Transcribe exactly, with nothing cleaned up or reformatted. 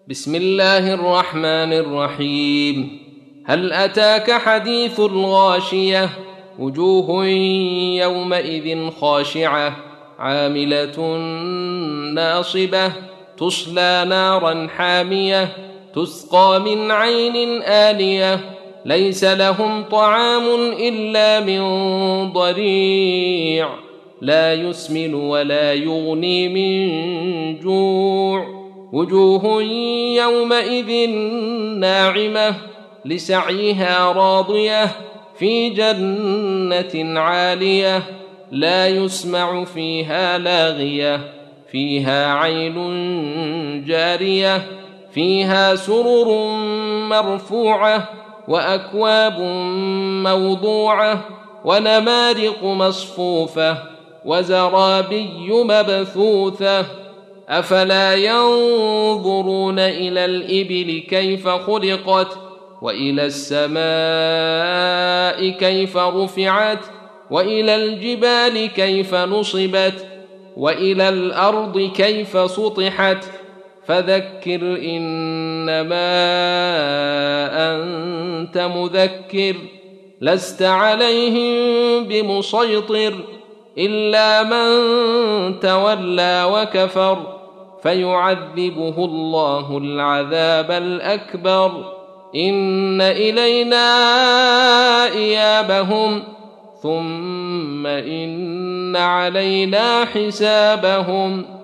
بسم الله الرحمن الرحيم. هل أتاك حديث الغاشية؟ وجوه يومئذ خاشعة عاملة ناصبة تصلى نارا حامية تسقى من عين آنية ليس لهم طعام إلا من ضريع لا يسمن ولا يغني من جوع. وجوه يومئذ ناعمة لسعيها راضية في جنة عالية لا يسمع فيها لاغية فيها عين جارية فيها سرر مرفوعة وأكواب موضوعة ونمارق مصفوفة وزرابي مبثوثة. أفلا ينظرون إلى الإبل كيف خلقت وإلى السماء كيف رفعت وإلى الجبال كيف نصبت وإلى الأرض كيف سطحت. فذكر إنما أنت مذكر لست عليهم بمسيطر إلا من تولى وكفر فيعذبه الله العذاب الأكبر. إن إلينا إيابهم ثم إن علينا حسابهم.